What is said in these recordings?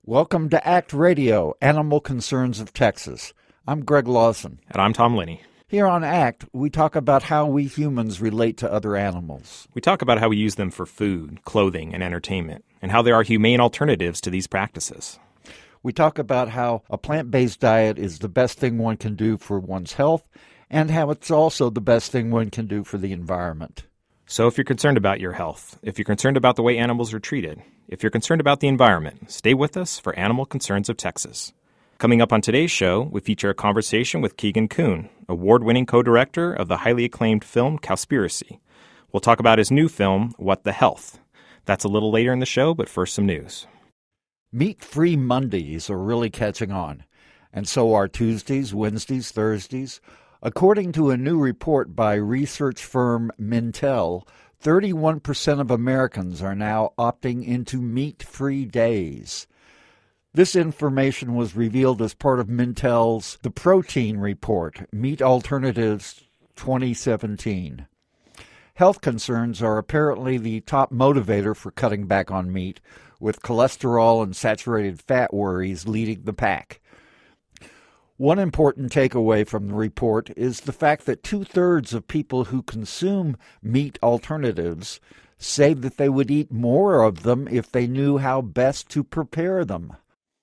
Welcome to ACT Radio, Animal Concerns of Texas. I'm Greg Lawson. And I'm Tom Linney. Here on ACT, we talk about how we humans relate to other animals. We talk about how we use them for food, clothing, and entertainment, and how there are humane alternatives to these practices. We talk about how a plant-based diet is the best thing one can do for one's health, and how it's also the best thing one can do for the environment. So if you're concerned about your health, if you're concerned about the way animals are treated, if you're concerned about the environment, stay with us for Animal Concerns of Texas. Coming up on today's show, we feature a conversation with Keegan Kuhn, award-winning co-director of the highly acclaimed film Cowspiracy. We'll talk about his new film, What the Health. That's a little later in the show, but first some news. Meat-free Mondays are really catching on, and so are Tuesdays, Wednesdays, Thursdays. According to a new report by research firm Mintel, 31% of Americans are now opting into meat-free days. This information was revealed as part of Mintel's The Protein Report, Meat Alternatives 2017. Health concerns are apparently the top motivator for cutting back on meat, with cholesterol and saturated fat worries leading the pack. One important takeaway from the report is the fact that 2/3 of people who consume meat alternatives say that they would eat more of them if they knew how best to prepare them.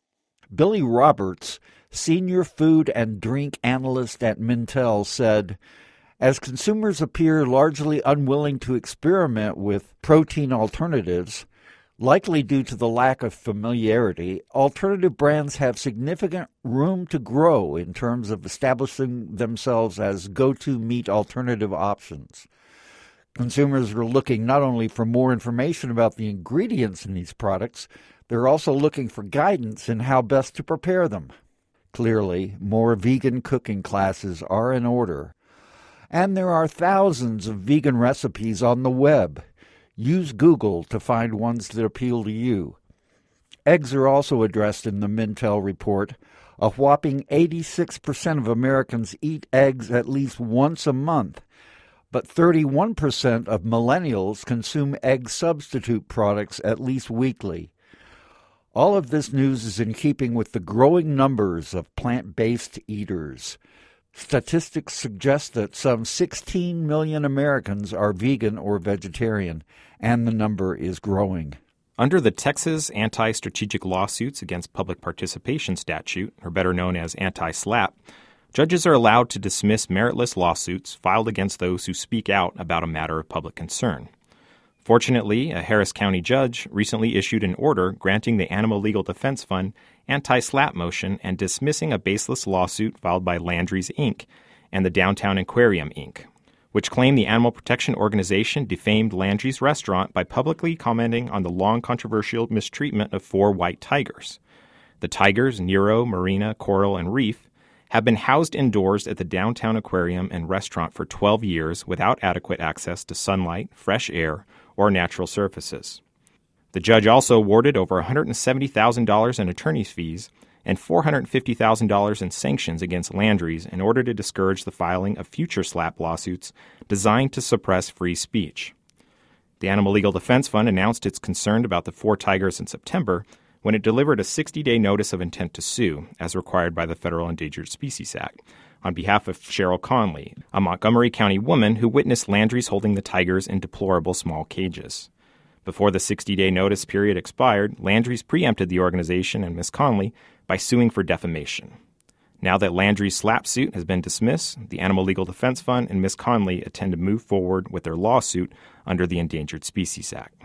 Billy Roberts, senior food and drink analyst at Mintel, said, "As consumers appear largely unwilling to experiment with protein alternatives, likely due to the lack of familiarity, alternative brands have significant room to grow in terms of establishing themselves as go-to meat alternative options. Consumers are looking not only for more information about the ingredients in these products, they're also looking for guidance in how best to prepare them. Clearly, more vegan cooking classes are in order, and there are thousands of vegan recipes on the web. Use Google to find ones that appeal to you." Eggs are also addressed in the Mintel report. A whopping 86% of Americans eat eggs at least once a month, but 31% of millennials consume egg substitute products at least weekly. All of this news is in keeping with the growing numbers of plant-based eaters. Statistics suggest that some 16 million Americans are vegan or vegetarian, and the number is growing. Under the Texas Anti-Strategic Lawsuits Against Public Participation statute, or better known as anti-SLAPP, judges are allowed to dismiss meritless lawsuits filed against those who speak out about a matter of public concern. Fortunately, a Harris County judge recently issued an order granting the Animal Legal Defense Fund anti-SLAPP motion and dismissing a baseless lawsuit filed by Landry's, Inc. and the Downtown Aquarium, Inc., which claimed the animal protection organization defamed Landry's restaurant by publicly commenting on the long controversial mistreatment of 4 white tigers. The tigers, Nero, Marina, Coral, and Reef, have been housed indoors at the Downtown Aquarium and restaurant for 12 years without adequate access to sunlight, fresh air, or natural surfaces. The judge also awarded over $170,000 in attorney's fees and $450,000 in sanctions against Landry's in order to discourage the filing of future SLAPP lawsuits designed to suppress free speech. The Animal Legal Defense Fund announced its concern about the 4 tigers in September when it delivered a 60-day notice of intent to sue, as required by the Federal Endangered Species Act, on behalf of Cheryl Conley, a Montgomery County woman who witnessed Landry's holding the tigers in deplorable small cages. Before the 60-day notice period expired, Landry's preempted the organization and Ms. Conley by suing for defamation. Now that Landry's SLAPP suit has been dismissed, the Animal Legal Defense Fund and Ms. Conley intend to move forward with their lawsuit under the Endangered Species Act.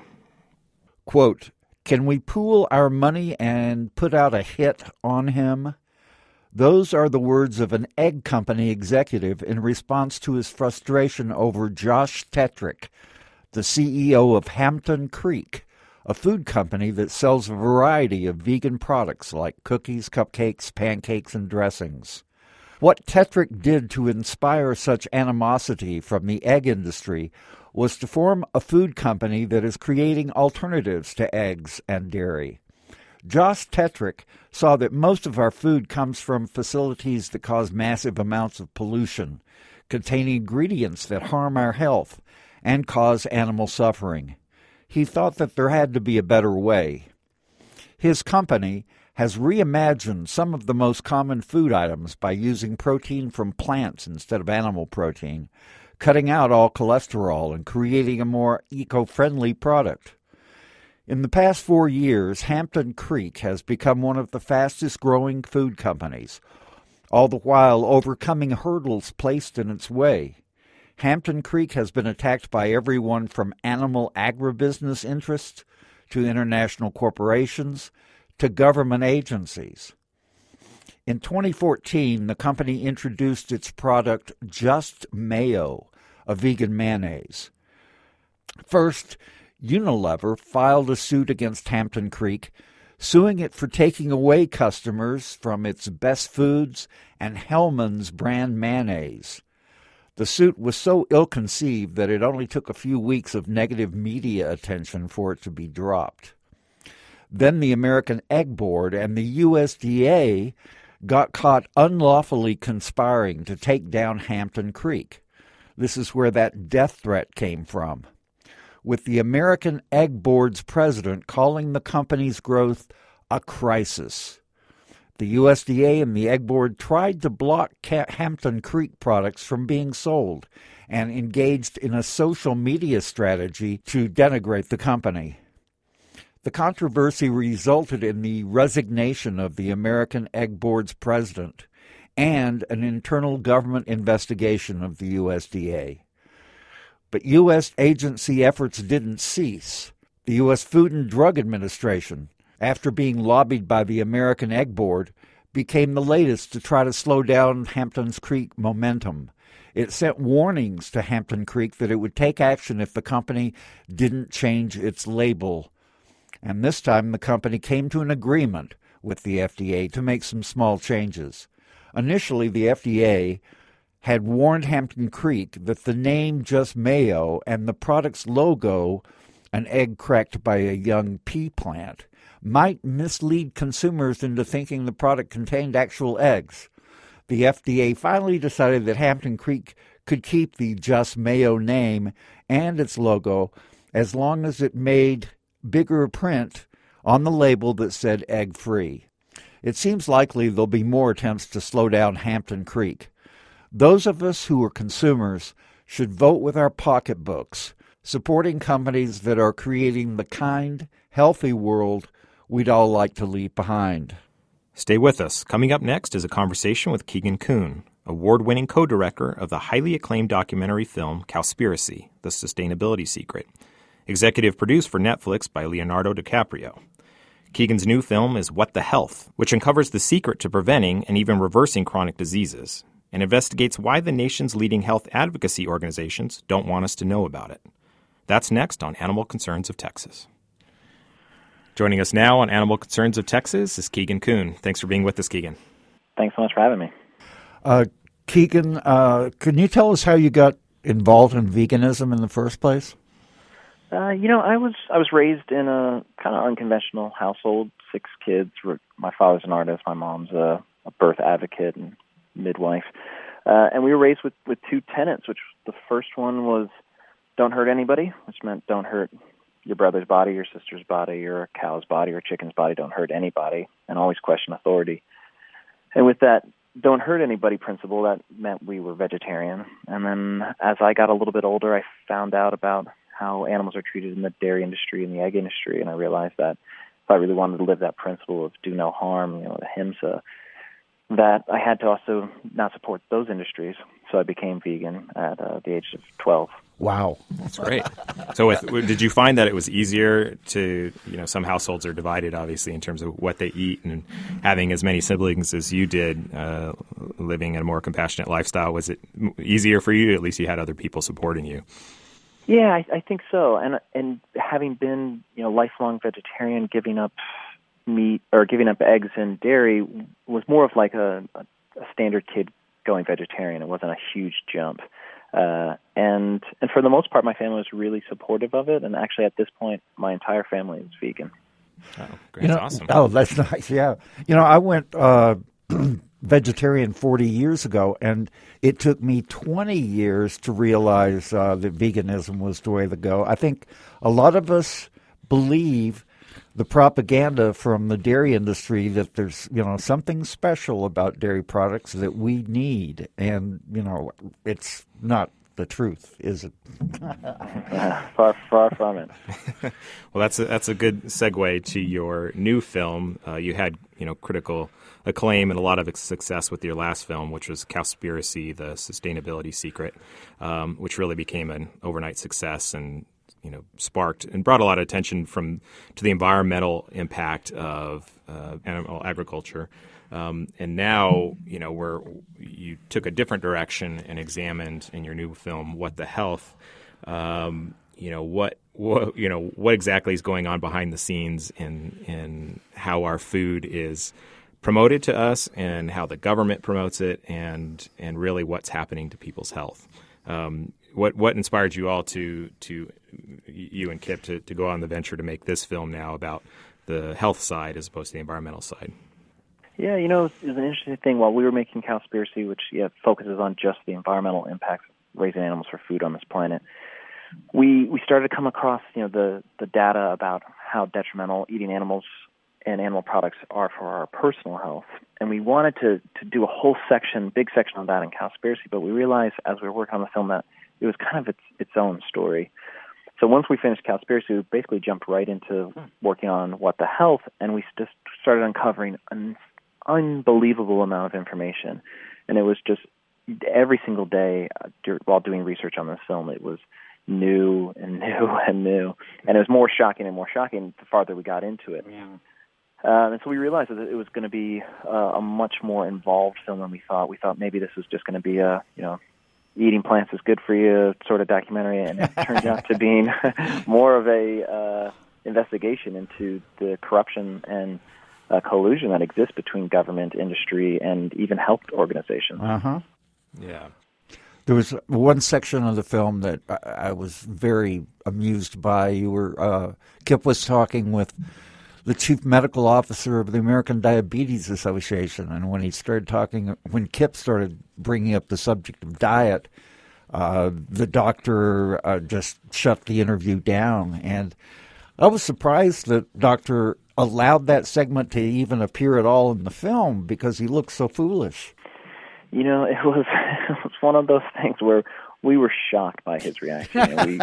Quote, "Can we pool our money and put out a hit on him?" Those are the words of an egg company executive in response to his frustration over Josh Tetrick, the CEO of Hampton Creek, a food company that sells a variety of vegan products like cookies, cupcakes, pancakes, and dressings. What Tetrick did to inspire such animosity from the egg industry was to form a food company that is creating alternatives to eggs and dairy. Josh Tetrick saw that most of our food comes from facilities that cause massive amounts of pollution, containing ingredients that harm our health and cause animal suffering. He thought that there had to be a better way. His company, has reimagined some of the most common food items by using protein from plants instead of animal protein, cutting out all cholesterol and creating a more eco-friendly product. In the past 4 years, Hampton Creek has become one of the fastest-growing food companies, all the while overcoming hurdles placed in its way. Hampton Creek has been attacked by everyone from animal agribusiness interests to international corporations to government agencies. In 2014, the company introduced its product Just Mayo, a vegan mayonnaise. First, Unilever filed a suit against Hampton Creek, suing it for taking away customers from its Best Foods and Hellmann's brand mayonnaise. The suit was so ill-conceived that it only took a few weeks of negative media attention for it to be dropped. Then the American Egg Board and the USDA got caught unlawfully conspiring to take down Hampton Creek. This is where that death threat came from, with the American Egg Board's president calling the company's growth a crisis. The USDA and the Egg Board tried to block Hampton Creek products from being sold and engaged in a social media strategy to denigrate the company. The controversy resulted in the resignation of the American Egg Board's president and an internal government investigation of the USDA. But U.S. agency efforts didn't cease. The U.S. Food and Drug Administration, after being lobbied by the American Egg Board, became the latest to try to slow down Hampton Creek momentum. It sent warnings to Hampton Creek that it would take action if the company didn't change its label. And this time the company came to an agreement with the FDA to make some small changes. Initially, the FDA had warned Hampton Creek that the name Just Mayo and the product's logo, an egg cracked by a young pea plant, might mislead consumers into thinking the product contained actual eggs. The FDA finally decided that Hampton Creek could keep the Just Mayo name and its logo as long as it made bigger print on the label that said egg-free. It seems likely there'll be more attempts to slow down Hampton Creek. Those of us who are consumers should vote with our pocketbooks, supporting companies that are creating the kind, healthy world we'd all like to leave behind. Stay with us. Coming up next is a conversation with Keegan Kuhn, award-winning co-director of the highly acclaimed documentary film Cowspiracy, The Sustainability Secret, executive produced for Netflix by Leonardo DiCaprio. Keegan's new film is What the Health, which uncovers the secret to preventing and even reversing chronic diseases, and investigates why the nation's leading health advocacy organizations don't want us to know about it. That's next on Animal Concerns of Texas. Joining us now on Animal Concerns of Texas is Keegan Kuhn. Thanks for being with us, Keegan. Thanks so much for having me. Keegan, can you tell us how you got involved in veganism in the first place? I was raised in a kind of unconventional household, 6 kids. My father's an artist. My mom's a birth advocate and midwife. And we were raised with 2 tenets, which the first one was don't hurt anybody, which meant don't hurt your brother's body, your sister's body, or a cow's body, or a chicken's body. Don't hurt anybody, and always question authority. And with that don't hurt anybody principle, that meant we were vegetarian. And then as I got a little bit older, I found out about how animals are treated in the dairy industry and the egg industry, and I realized that if I really wanted to live that principle of do no harm, the ahimsa, that I had to also not support those industries. So I became vegan at the age of 12. Wow. That's great. So did you find that it was easier to, some households are divided, obviously, in terms of what they eat, and having as many siblings as you did, living in a more compassionate lifestyle, was it easier for you? At least you had other people supporting you. Yeah, I think so. And having been, lifelong vegetarian, giving up meat or giving up eggs and dairy was more of like a standard kid going vegetarian. It wasn't a huge jump. And for the most part, my family was really supportive of it. And actually, at this point, my entire family is vegan. Oh, great. That's awesome. Oh, that's nice. Yeah. I went vegetarian 40 years ago, and it took me 20 years to realize that veganism was the way to go. I think a lot of us believe the propaganda from the dairy industry that there's, something special about dairy products that we need. And, it's not the truth, is it? Far from it. Well, that's a good segue to your new film. You had, critical acclaim and a lot of success with your last film, which was Cowspiracy, The Sustainability Secret, which really became an overnight success and sparked and brought a lot of attention to the environmental impact of animal agriculture. And now, you took a different direction and examined in your new film What the Health, what exactly is going on behind the scenes in how our food is promoted to us and how the government promotes it and really what's happening to people's health. What inspired you all to you and Kip to go on the venture to make this film now about the health side as opposed to the environmental side? Yeah, it was an interesting thing. While we were making Cowspiracy, which focuses on just the environmental impacts of raising animals for food on this planet, we started to come across the data about how detrimental eating animals and animal products are for our personal health. And we wanted to do a whole big section on that in Cowspiracy, but we realized as we were working on the film that it was kind of its own story. So once we finished Cowspiracy, we basically jumped right into working on What the Health, and we just started uncovering an unbelievable amount of information. And it was just every single day while doing research on this film, it was new and new and new. And it was more shocking and more shocking the farther we got into it. Yeah. And so we realized that it was going to be a much more involved film than we thought. We thought maybe this was just going to be a, eating plants is good for you sort of documentary, and it turned out to being more of a investigation into the corruption and collusion that exists between government, industry, and even health organizations. Uh-huh. Yeah. There was one section of the film that I was very amused by. Kip was talking with the chief medical officer of the American Diabetes Association, and when Kip started bringing up the subject of diet, the doctor just shut the interview down. And I was surprised that Doctor allowed that segment to even appear at all in the film because he looked so foolish. It was one of those things where we were shocked by his reaction.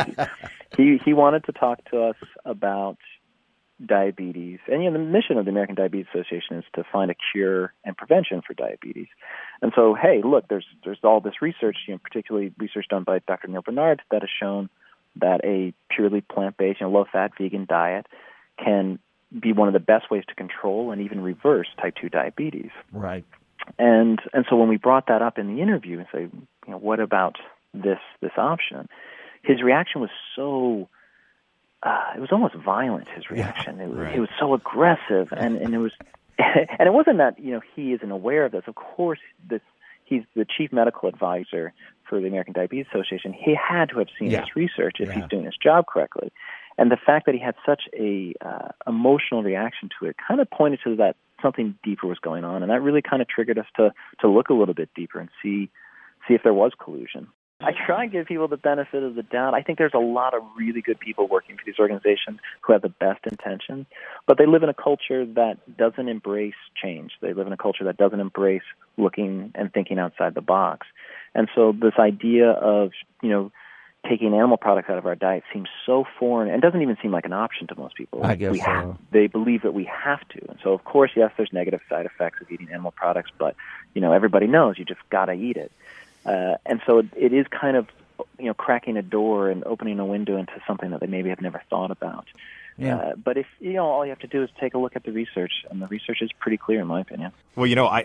He wanted to talk to us about diabetes, and the mission of the American Diabetes Association is to find a cure and prevention for diabetes. And so, hey, look, there's all this research, particularly research done by Dr. Neil Bernard, that has shown that a purely plant-based, low-fat vegan diet can be one of the best ways to control and even reverse type 2 diabetes. Right. And so when we brought that up in the interview and say, what about this option? His reaction was so it was almost violent, his reaction. Yeah, it was so aggressive, and it was and it wasn't that he isn't aware of this. Of course, he's the chief medical advisor for the American Diabetes Association. He had to have seen this research if he's doing his job correctly. And the fact that he had such a emotional reaction to it kind of pointed to that something deeper was going on, and that really kind of triggered us to look a little bit deeper and see if there was collusion. I try and give people the benefit of the doubt. I think there's a lot of really good people working for these organizations who have the best intentions, but they live in a culture that doesn't embrace change. They live in a culture that doesn't embrace looking and thinking outside the box. And so this idea of, taking animal products out of our diet seems so foreign and doesn't even seem like an option to most people. I guess so. They believe that we have to. And so, of course, yes, there's negative side effects of eating animal products, but, everybody knows you just got to eat it. And so it is kind of, cracking a door and opening a window into something that they maybe have never thought about. Yeah. But if, all you have to do is take a look at the research, and the research is pretty clear in my opinion. Well,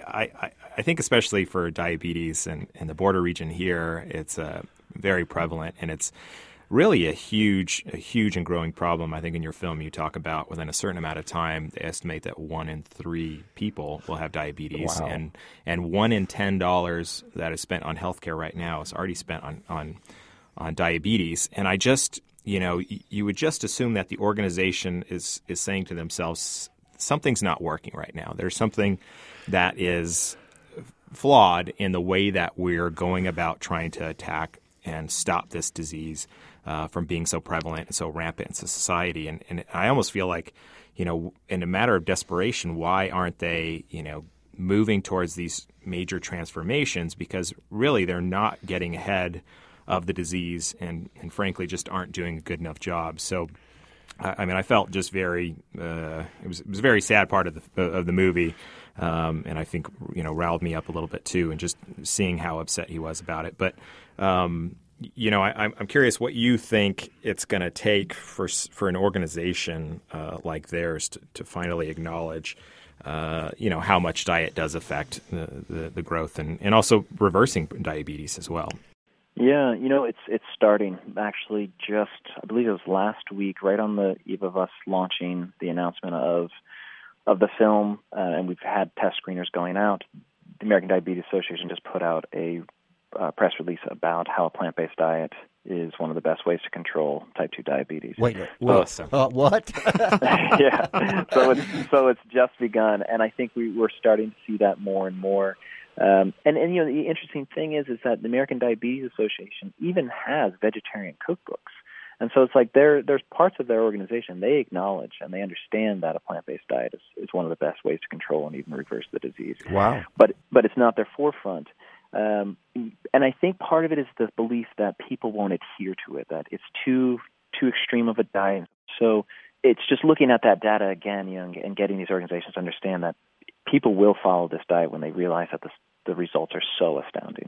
I think especially for diabetes and the border region here, it's very prevalent, and it's really a huge and growing problem. I think in your film you talk about within a certain amount of time, they estimate that 1 in 3 people will have diabetes. Wow. And $1 in $10 that is spent on healthcare right now is already spent on diabetes. And I just, you would just assume that the organization is saying to themselves, something's not working right now. There's something that is flawed in the way that we're going about trying to attack and stop this disease from being so prevalent and so rampant in society. And I almost feel like, in a matter of desperation, why aren't they, moving towards these major transformations? Because really they're not getting ahead of the disease and frankly just aren't doing a good enough job. So, I felt just very it was a very sad part of the movie, and I think riled me up a little bit too, and just seeing how upset he was about it. But I'm curious what you think it's going to take for an organization like theirs to finally acknowledge how much diet does affect the growth and also reversing diabetes as well. Yeah, it's starting. Actually, I believe it was last week, right on the eve of us launching the announcement of the film, and we've had test screeners going out. The American Diabetes Association just put out a press release about how a plant-based diet is one of the best ways to control type 2 diabetes. Wait, what? Yeah, so it's just begun, and I think we're starting to see that more and more. And the interesting thing is that the American Diabetes Association even has vegetarian cookbooks. And so it's like there's parts of their organization they acknowledge and they understand that a plant-based diet is one of the best ways to control and even reverse the disease. Wow. But it's not their forefront. And I think part of it is the belief that people won't adhere to it, that it's too extreme of a diet. So it's just looking at that data again, and getting these organizations to understand that people will follow this diet when they realize that the results are so astounding.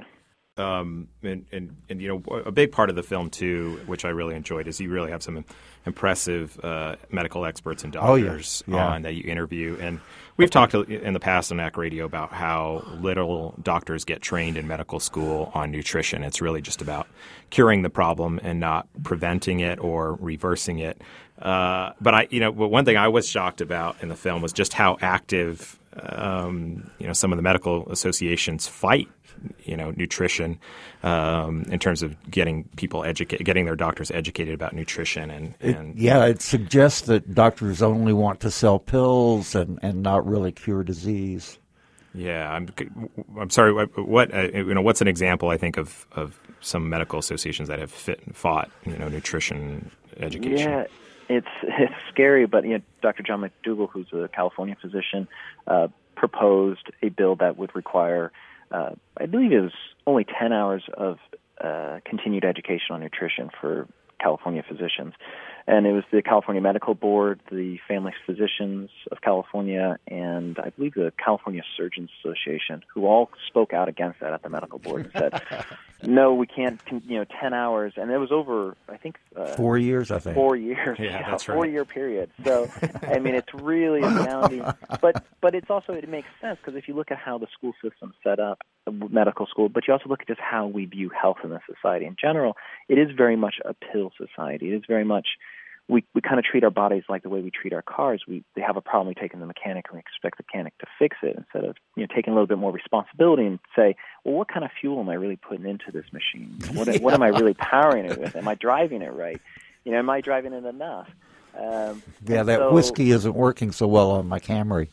And a big part of the film too, which I really enjoyed, is you really have some impressive medical experts and doctors on that you interview. And we've talked in the past on NAC Radio about how little doctors get trained in medical school on nutrition. It's really just about curing the problem and not preventing it or reversing it. But one thing I was shocked about in the film was just how active some of the medical associations fight nutrition in terms of getting people getting their doctors educated about nutrition. It suggests that doctors only want to sell pills and not really cure disease. Yeah, I'm sorry. What's an example? I think of some medical associations that have fought nutrition education. Yeah. It's scary, but Dr. John McDougall, who's a California physician, proposed a bill that would require, I believe it was only 10 hours of continued education on nutrition for California physicians. And it was the California Medical Board, the Family Physicians of California, and I believe the California Surgeons Association, who all spoke out against that at the medical board and said, no, we can't, 10 hours. And it was over, I think... 4 years, I think. 4 years. Yeah, that's right. 4-year period. So, it's really astounding. But it's also, it makes sense, because if you look at how the school system's set up, medical school, but you also look at just how we view health in this society in general, it is very much a pill society. It is very much... We kind of treat our bodies like the way we treat our cars. They have a problem, we take in the mechanic, and we expect the mechanic to fix it instead of taking a little bit more responsibility and say, well, what kind of fuel am I really putting into this machine? What am I really powering it with? Am I driving it right? Am I driving it enough? Whiskey isn't working so well on my Camry.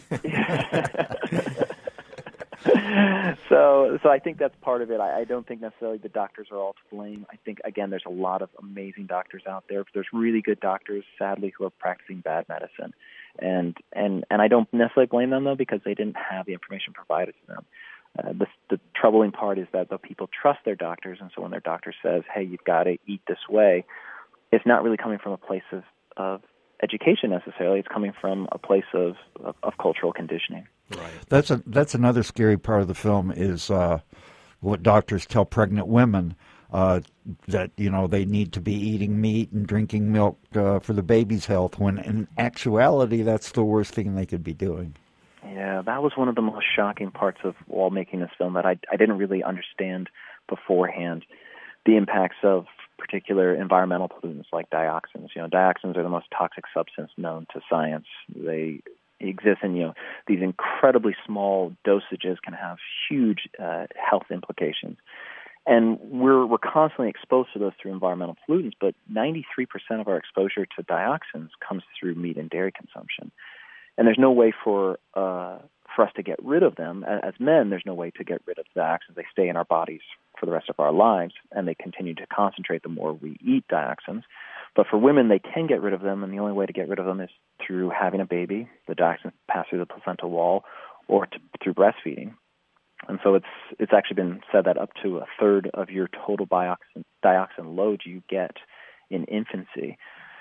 So I think that's part of it. I don't think necessarily the doctors are all to blame. I think, again, there's a lot of amazing doctors out there. There's really good doctors, sadly, who are practicing bad medicine. And I don't necessarily blame them, though, because they didn't have the information provided to them. The troubling part is that the people trust their doctors, and so when their doctor says, hey, you've got to eat this way, it's not really coming from a place of education necessarily. It's coming from a place of cultural conditioning. Right. That's another scary part of the film is what doctors tell pregnant women that they need to be eating meat and drinking milk for the baby's health, when in actuality that's the worst thing they could be doing. Yeah, that was one of the most shocking parts of while making this film, that I didn't really understand beforehand the impacts of particular environmental pollutants like dioxins. Dioxins are the most toxic substance known to science. They exist in these incredibly small dosages can have huge health implications, and we're constantly exposed to those through environmental pollutants. But 93% of our exposure to dioxins comes through meat and dairy consumption, and there's no way for us to get rid of them. As men, there's no way to get rid of dioxins. They stay in our bodies for the rest of our lives, and they continue to concentrate the more we eat dioxins. But for women, they can get rid of them, and the only way to get rid of them is through having a baby. The toxins pass through the placental wall, or through breastfeeding. And so it's actually been said that up to a third of your total dioxin load you get in infancy.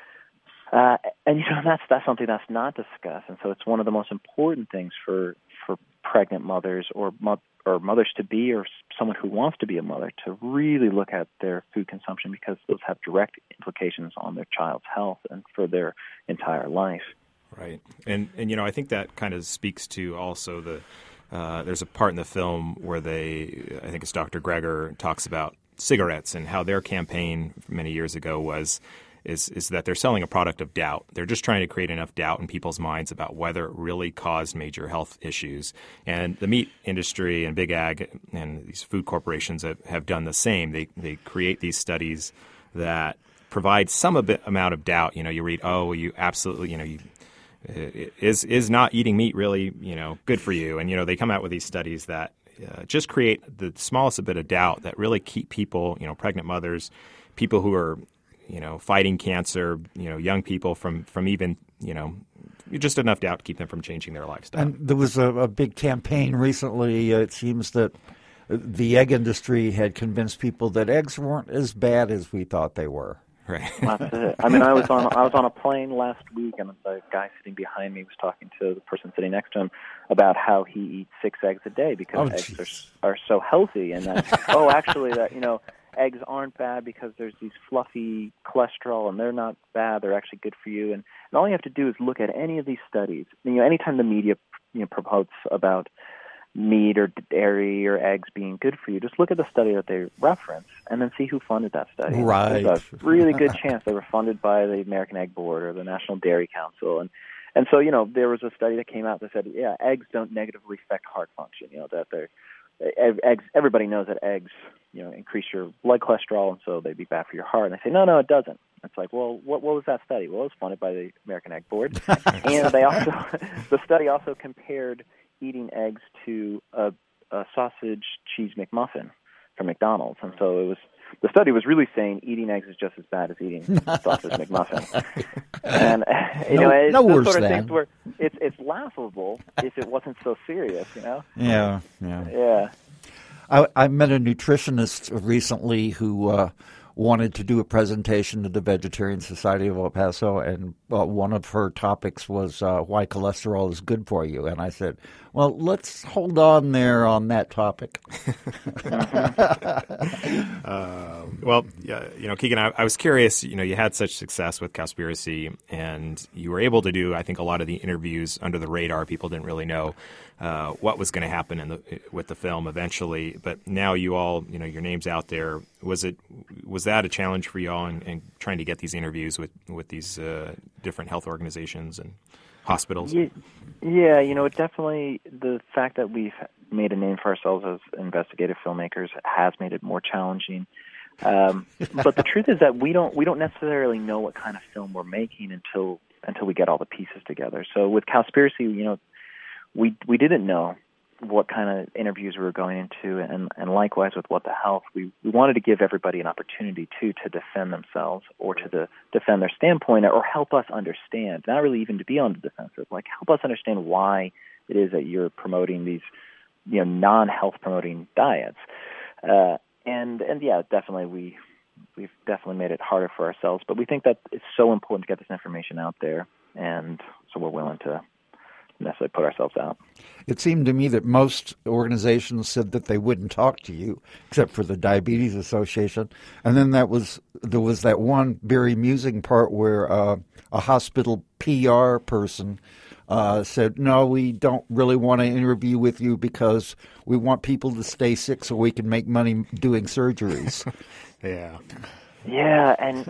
And that's something that's not discussed, and so it's one of the most important things for pregnant mothers or mothers to be, or someone who wants to be a mother, to really look at their food consumption, because those have direct implications on their child's health and for their entire life. Right, and I think that kind of speaks to also the. There's a part in the film where I think it's Dr. Greger, talks about cigarettes and how their campaign many years ago is that they're selling a product of doubt. They're just trying to create enough doubt in people's minds about whether it really caused major health issues. And the meat industry and Big Ag and these food corporations have done the same. They create these studies that provide some amount of doubt. You read, you absolutely, is not eating meat really, good for you? And, they come out with these studies that just create the smallest bit of doubt that really keep people, pregnant mothers, people who are, fighting cancer, young people from even, just enough doubt to keep them from changing their lifestyle. And there was a big campaign recently. It seems that the egg industry had convinced people that eggs weren't as bad as we thought they were. Right. That's it. I mean, I was on a plane last week, and the guy sitting behind me was talking to the person sitting next to him about how he eats 6 eggs a day because eggs are so healthy, and that actually that eggs aren't bad because there's these fluffy cholesterol, and they're not bad. They're actually good for you. And all you have to do is look at any of these studies. Anytime the media promotes about meat or dairy or eggs being good for you, just look at the study that they reference and then see who funded that study. Right. There's a really good chance they were funded by the American Egg Board or the National Dairy Council. And so, there was a study that came out that said, eggs don't negatively affect heart function. That eggs, everybody knows that eggs, increase your blood cholesterol, and so they'd be bad for your heart. And they say, no, it doesn't. It's like, well, what was that study? Well, it was funded by the American Egg Board. And the study also compared eating eggs to a sausage cheese McMuffin from McDonald's. And so the study was really saying eating eggs is just as bad as eating sausage McMuffin. And it's those sort of things where it's laughable if it wasn't so serious, Yeah. I met a nutritionist recently who wanted to do a presentation to the Vegetarian Society of El Paso, and one of her topics was why cholesterol is good for you. And I said, well, let's hold on there on that topic. Keegan, I was curious, you had such success with Cowspiracy, and you were able to do, I think, a lot of the interviews under the radar. People didn't really know what was going to happen with the film eventually, but now you all, your name's out there. Was that a challenge for you all in trying to get these interviews with these different health organizations and hospitals? Yeah, it definitely, the fact that we've made a name for ourselves as investigative filmmakers has made it more challenging. But the truth is that we don't necessarily know what kind of film we're making until we get all the pieces together. So with Cowspiracy, we didn't know what kind of interviews we were going into, and likewise with What the Health, we wanted to give everybody an opportunity to defend themselves or to defend their standpoint, or help us understand, not really even to be on the defensive, like help us understand why it is that you're promoting these non-health promoting diets. And yeah, definitely we've definitely made it harder for ourselves, but we think that it's so important to get this information out there, and so we're willing to necessarily put ourselves out. It seemed to me that most organizations said that they wouldn't talk to you, except for the Diabetes Association. And then there was that one very amusing part where a hospital PR person said, no, we don't really want to interview with you because we want people to stay sick so we can make money doing surgeries. Yeah. Yeah, and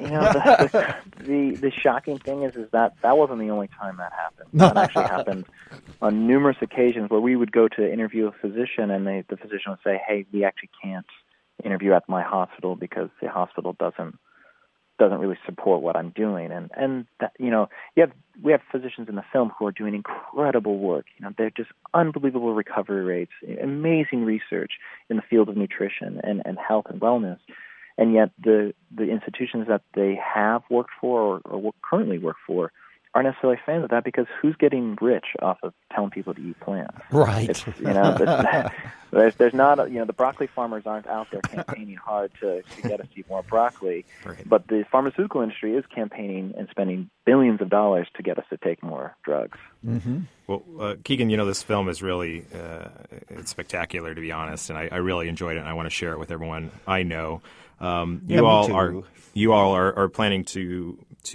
the shocking thing is that wasn't the only time that happened. That actually happened on numerous occasions where we would go to interview a physician, and the physician would say, "Hey, we actually can't interview at my hospital because the hospital doesn't really support what I'm doing." And that, we have physicians in the film who are doing incredible work. They're just unbelievable recovery rates, amazing research in the field of nutrition and health and wellness. and yet the institutions that they have worked for or currently work for aren't necessarily fans of that, because who's getting rich off of telling people to eat plants? Right. There's not, the broccoli farmers aren't out there campaigning hard to get us to eat more broccoli, right. But the pharmaceutical industry is campaigning and spending billions of dollars to get us to take more drugs. Mm-hmm. Well, Keegan, this film is really it's spectacular, to be honest, and I really enjoyed it, and I want to share it with everyone I know. You all are planning to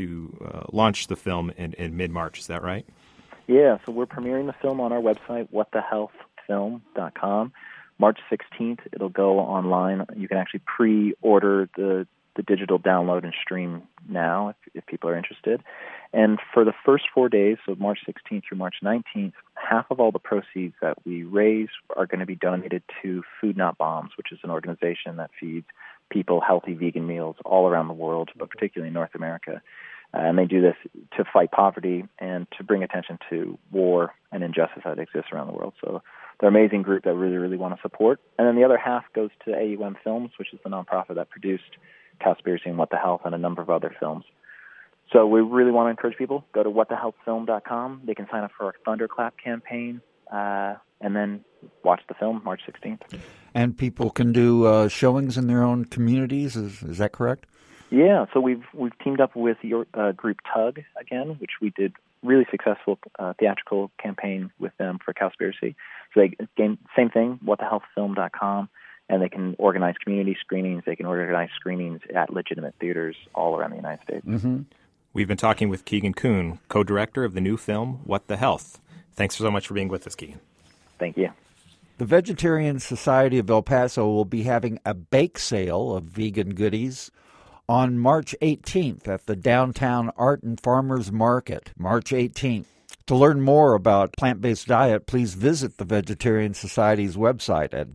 launch the film in mid-March. Is that right? Yeah, so we're premiering the film on our website, whatthehealthfilm.com. March 16th, it'll go online. You can actually pre-order the digital download and stream now if people are interested. And for the first 4 days, so March 16th through March 19th, half of all the proceeds that we raise are going to be donated to Food Not Bombs, which is an organization that feeds people healthy vegan meals all around the world, but particularly in North America. And they do this to fight poverty and to bring attention to war and injustice that exists around the world. So they're an amazing group that really, really want to support. And then the other half goes to AUM Films, which is the nonprofit that produced Cowspiracy and What the Health and a number of other films. So we really want to encourage people, go to whatthehealthfilm.com. They can sign up for our Thunderclap campaign, and then watch the film March 16th. And people can do showings in their own communities, is that correct? Yeah, so we've teamed up with your group Tug again, which we did really successful theatrical campaign with them for Cowspiracy. So same thing, whatthehealthfilm.com, and they can organize community screenings. They can organize screenings at legitimate theaters all around the United States. Mm-hmm. We've been talking with Keegan Kuhn, co-director of the new film, What the Health. Thanks so much for being with us, Keegan. Thank you. The Vegetarian Society of El Paso will be having a bake sale of vegan goodies on March 18th at the Downtown Art and Farmers Market, March 18th. To learn more about plant-based diet, please visit the Vegetarian Society's website at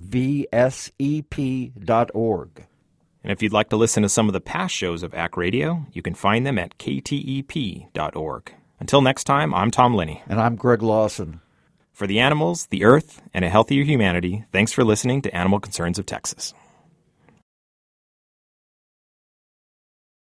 vsep.org. And if you'd like to listen to some of the past shows of ACK Radio, you can find them at ktep.org. Until next time, I'm Tom Linney. And I'm Greg Lawson. For the animals, the earth, and a healthier humanity, thanks for listening to Animal Concerns of Texas.